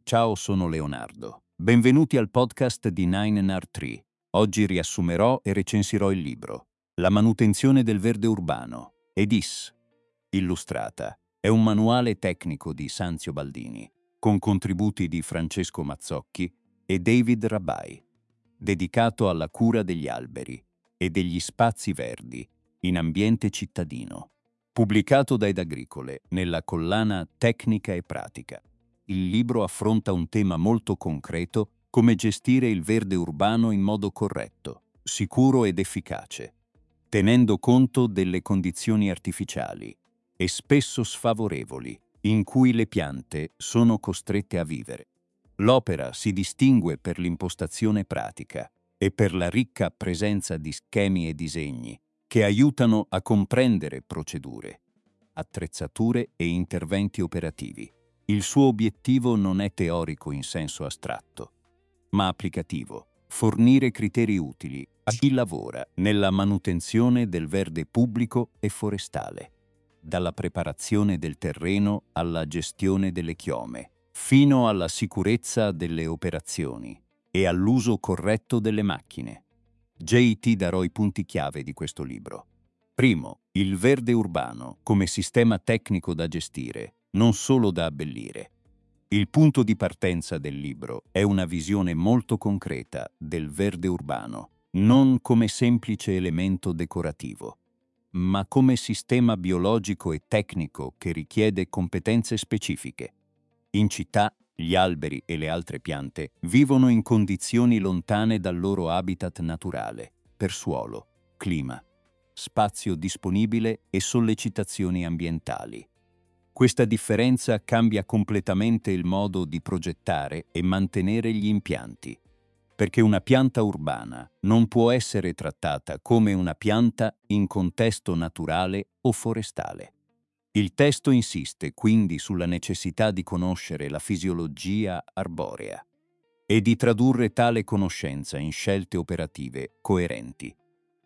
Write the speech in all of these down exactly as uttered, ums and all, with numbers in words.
Ciao, sono Leonardo. Benvenuti al podcast di nine N R tre. Oggi riassumerò e recensirò il libro La manutenzione del verde urbano, E D I S. Illustrata. È un manuale tecnico di Sanzio Baldini, con contributi di Francesco Mazzocchi e David Rabai, dedicato alla cura degli alberi e degli spazi verdi in ambiente cittadino. Pubblicato da Ed Agricole nella collana Tecnica e Pratica. Il libro affronta un tema molto concreto: come gestire il verde urbano in modo corretto, sicuro ed efficace, tenendo conto delle condizioni artificiali e spesso sfavorevoli in cui le piante sono costrette a vivere. L'opera si distingue per l'impostazione pratica e per la ricca presenza di schemi e disegni che aiutano a comprendere procedure, attrezzature e interventi operativi. Il suo obiettivo non è teorico in senso astratto, ma applicativo: fornire criteri utili a chi lavora nella manutenzione del verde pubblico e forestale, dalla preparazione del terreno alla gestione delle chiome, fino alla sicurezza delle operazioni e all'uso corretto delle macchine. J T darò i punti chiave di questo libro. Primo, il verde urbano come sistema tecnico da gestire, non solo da abbellire. Il punto di partenza del libro è una visione molto concreta del verde urbano, non come semplice elemento decorativo, ma come sistema biologico e tecnico che richiede competenze specifiche. In città, gli alberi e le altre piante vivono in condizioni lontane dal loro habitat naturale, per suolo, clima, spazio disponibile e sollecitazioni ambientali. Questa differenza cambia completamente il modo di progettare e mantenere gli impianti, perché una pianta urbana non può essere trattata come una pianta in contesto naturale o forestale. Il testo insiste quindi sulla necessità di conoscere la fisiologia arborea e di tradurre tale conoscenza in scelte operative coerenti.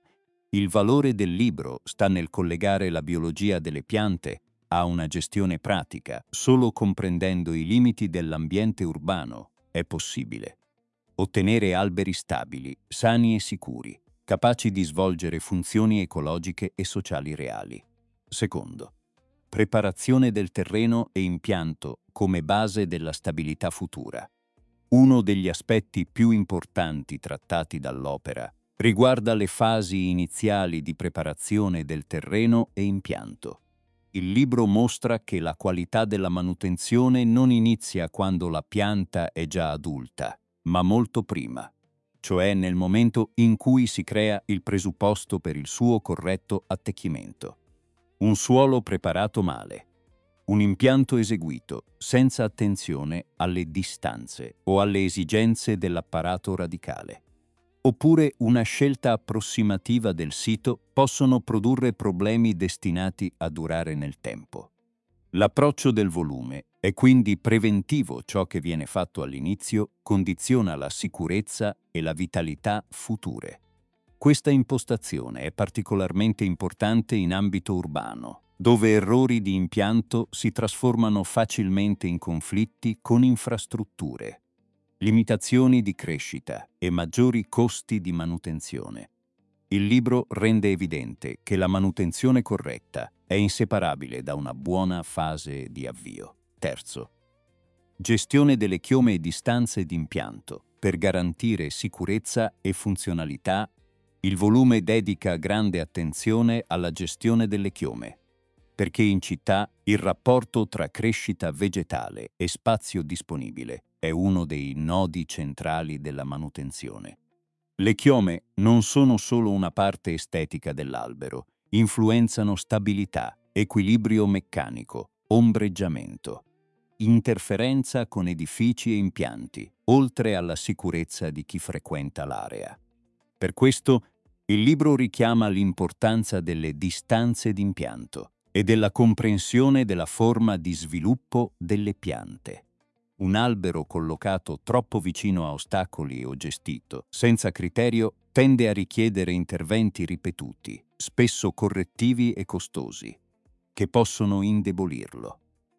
Il valore del libro sta nel collegare la biologia delle piante a una gestione pratica. Solo comprendendo i limiti dell'ambiente urbano è possibile ottenere alberi stabili, sani e sicuri, capaci di svolgere funzioni ecologiche e sociali reali. Secondo, preparazione del terreno e impianto come base della stabilità futura. Uno degli aspetti più importanti trattati dall'opera riguarda le fasi iniziali di preparazione del terreno e impianto. Il libro mostra che la qualità della manutenzione non inizia quando la pianta è già adulta, ma molto prima, cioè nel momento in cui si crea il presupposto per il suo corretto attecchimento. Un suolo preparato male, un impianto eseguito senza attenzione alle distanze o alle esigenze dell'apparato radicale, oppure una scelta approssimativa del sito possono produrre problemi destinati a durare nel tempo. L'approccio del volume è quindi preventivo: ciò che viene fatto all'inizio condiziona la sicurezza e la vitalità future. Questa impostazione è particolarmente importante in ambito urbano, dove errori di impianto si trasformano facilmente in conflitti con infrastrutture, limitazioni di crescita e maggiori costi di manutenzione. Il libro rende evidente che la manutenzione corretta è inseparabile da una buona fase di avvio. Terzo, gestione delle chiome e distanze d'impianto. Per garantire sicurezza e funzionalità, il volume dedica grande attenzione alla gestione delle chiome, perché in città il rapporto tra crescita vegetale e spazio disponibile è uno dei nodi centrali della manutenzione. Le chiome non sono solo una parte estetica dell'albero, influenzano stabilità, equilibrio meccanico, ombreggiamento, interferenza con edifici e impianti, oltre alla sicurezza di chi frequenta l'area. Per questo, il libro richiama l'importanza delle distanze d'impianto e della comprensione della forma di sviluppo delle piante. Un albero collocato troppo vicino a ostacoli o gestito senza criterio tende a richiedere interventi ripetuti, spesso correttivi e costosi, che possono indebolirlo.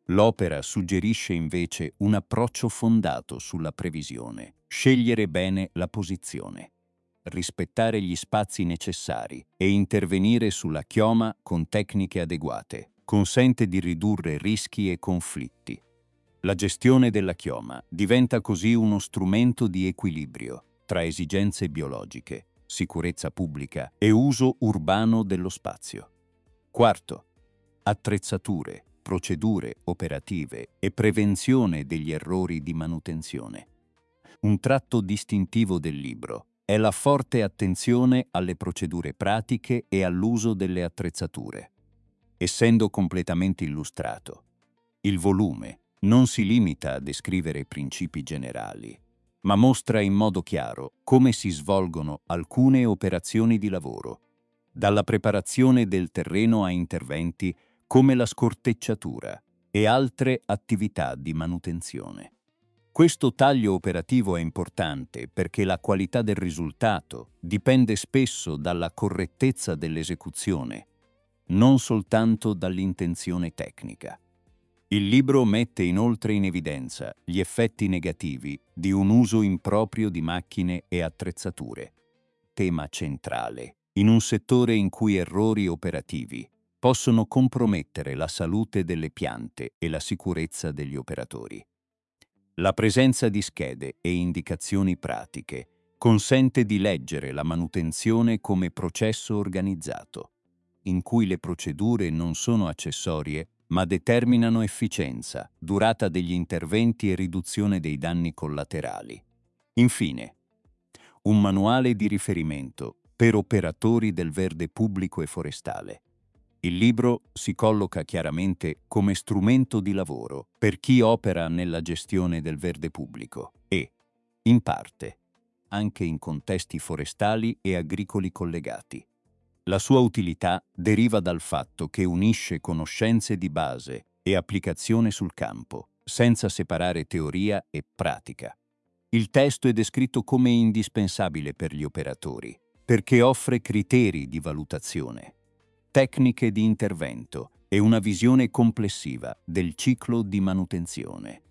L'opera suggerisce invece un approccio fondato sulla previsione, scegliere bene la posizione, rispettare gli spazi necessari e intervenire sulla chioma con tecniche adeguate. Consente di ridurre rischi e conflitti. La gestione della chioma diventa così uno strumento di equilibrio tra esigenze biologiche, sicurezza pubblica e uso urbano dello spazio. Quarto, attrezzature, procedure operative e prevenzione degli errori di manutenzione. Un tratto distintivo del libro è la forte attenzione alle procedure pratiche e all'uso delle attrezzature. Essendo completamente illustrato, il volume non si limita a descrivere principi generali, ma mostra in modo chiaro come si svolgono alcune operazioni di lavoro, dalla preparazione del terreno a interventi come la scortecciatura e altre attività di manutenzione. Questo taglio operativo è importante perché la qualità del risultato dipende spesso dalla correttezza dell'esecuzione, non soltanto dall'intenzione tecnica. Il libro mette inoltre in evidenza gli effetti negativi di un uso improprio di macchine e attrezzature, tema centrale in un settore in cui errori operativi possono compromettere la salute delle piante e la sicurezza degli operatori. La presenza di schede e indicazioni pratiche consente di leggere la manutenzione come processo organizzato, in cui le procedure non sono accessorie ma determinano efficienza, durata degli interventi e riduzione dei danni collaterali. Infine, un manuale di riferimento per operatori del verde pubblico e forestale. Il libro si colloca chiaramente come strumento di lavoro per chi opera nella gestione del verde pubblico e, in parte, anche in contesti forestali e agricoli collegati. La sua utilità deriva dal fatto che unisce conoscenze di base e applicazione sul campo, senza separare teoria e pratica. Il testo è descritto come indispensabile per gli operatori, perché offre criteri di valutazione, tecniche di intervento e una visione complessiva del ciclo di manutenzione.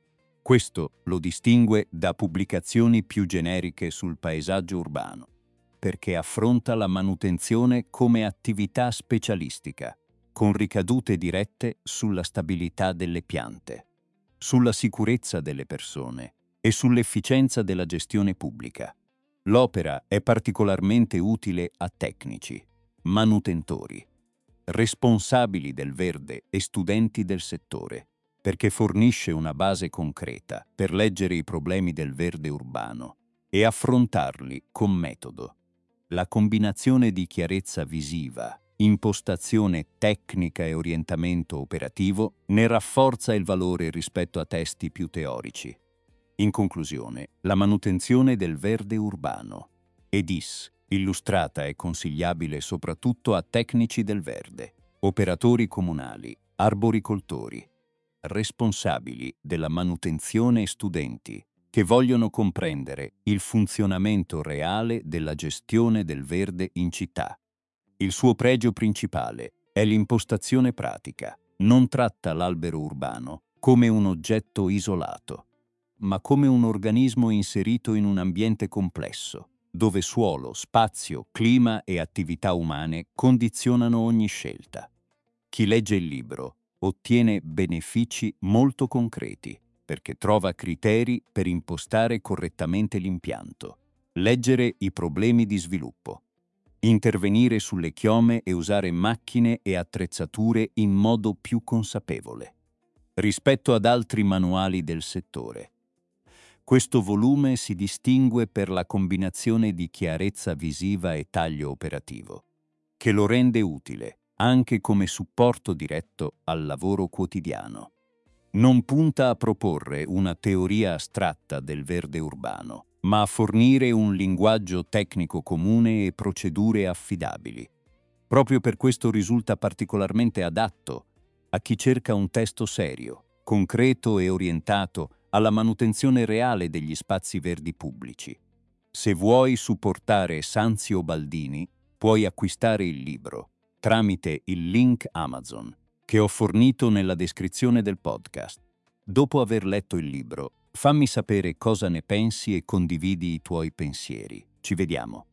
Questo lo distingue da pubblicazioni più generiche sul paesaggio urbano, perché affronta la manutenzione come attività specialistica, con ricadute dirette sulla stabilità delle piante, sulla sicurezza delle persone e sull'efficienza della gestione pubblica. L'opera è particolarmente utile a tecnici, manutentori, responsabili del verde e studenti del settore, perché fornisce una base concreta per leggere i problemi del verde urbano e affrontarli con metodo. La combinazione di chiarezza visiva, impostazione tecnica e orientamento operativo ne rafforza il valore rispetto a testi più teorici. In conclusione, la manutenzione del verde urbano, E D I S, illustrata e consigliabile soprattutto a tecnici del verde, operatori comunali, arboricoltori, responsabili della manutenzione e studenti che vogliono comprendere il funzionamento reale della gestione del verde in città. Il suo pregio principale è l'impostazione pratica. Non tratta l'albero urbano come un oggetto isolato, ma come un organismo inserito in un ambiente complesso, dove suolo, spazio, clima e attività umane condizionano ogni scelta. Chi legge il libro ottiene benefici molto concreti, perché trova criteri per impostare correttamente l'impianto, leggere i problemi di sviluppo, intervenire sulle chiome e usare macchine e attrezzature in modo più consapevole, rispetto ad altri manuali del settore. Questo volume si distingue per la combinazione di chiarezza visiva e taglio operativo, che lo rende utile anche come supporto diretto al lavoro quotidiano. Non punta a proporre una teoria astratta del verde urbano, ma a fornire un linguaggio tecnico comune e procedure affidabili. Proprio per questo risulta particolarmente adatto a chi cerca un testo serio, concreto e orientato alla manutenzione reale degli spazi verdi pubblici. Se vuoi supportare Sanzio Baldini, puoi acquistare il libro tramite il link Amazon che ho fornito nella descrizione del podcast. Dopo aver letto il libro, fammi sapere cosa ne pensi e condividi i tuoi pensieri. Ci vediamo.